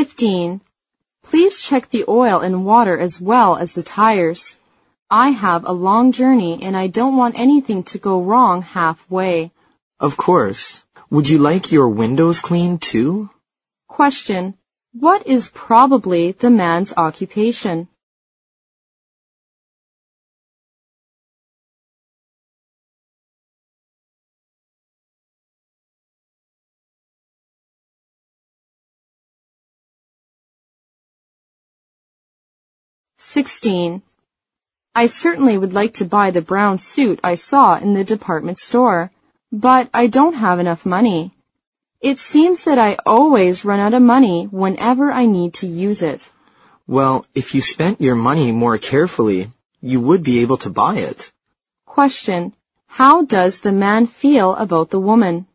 15. Please check the oil and water as well as the tires. I have a long journey and I don't want anything to go wrong halfway. Of course. Would you like your windows cleaned too? Question. What is probably the man's occupation? (16) I certainly would like to buy the brown suit I saw in the department store, but I don't have enough money. It seems that I always run out of money whenever I need to use it. Well, if you spent your money more carefully, you would be able to buy it. Question. How does the man feel about the woman?